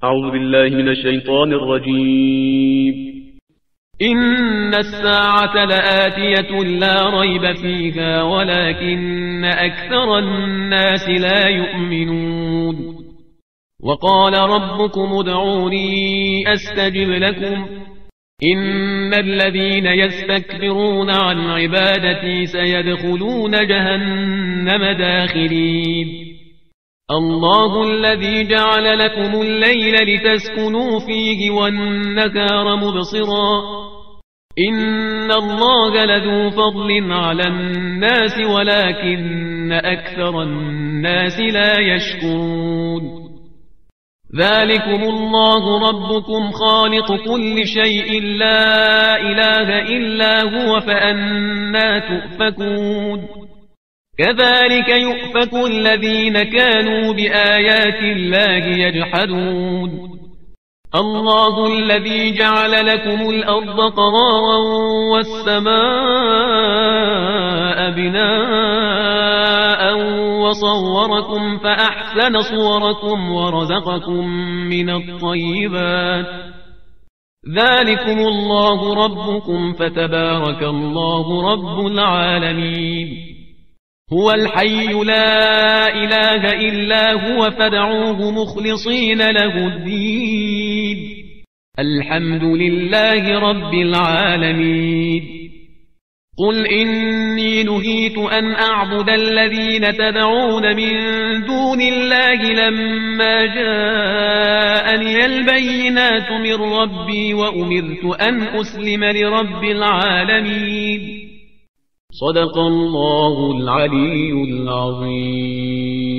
أعوذ بالله من الشيطان الرجيم. إن الساعة لآتية لا ريب فيها ولكن أكثر الناس لا يؤمنون. وقال ربكم ادعوني أستجب لكم إن الذين يستكبرون عن عبادتي سيدخلون جهنم داخرين. الله الذي جعل لكم الليل لتسكنوا فيه والنهار مبصرا إن الله لذو فضل على الناس ولكن أكثر الناس لا يشكرون. ذلكم الله ربكم خالق كل شيء لا إله إلا هو فأنى تؤفكون. كذلك يؤفك الذين كانوا بآيات الله يجحدون. الله الذي جعل لكم الأرض قرارا والسماء بناء وصوركم فأحسن صوركم ورزقكم من الطيبات. ذلكم الله ربكم فتبارك الله رب العالمين. هو الحي لا إله إلا هو فادعوه مخلصين له الدين. الحمد لله رب العالمين. قل إني نهيت أن أعبد الذين تدعون من دون الله لما جاءني البينات من ربي وأمرت أن أسلم لرب العالمين. صدق الله العلي العظيم.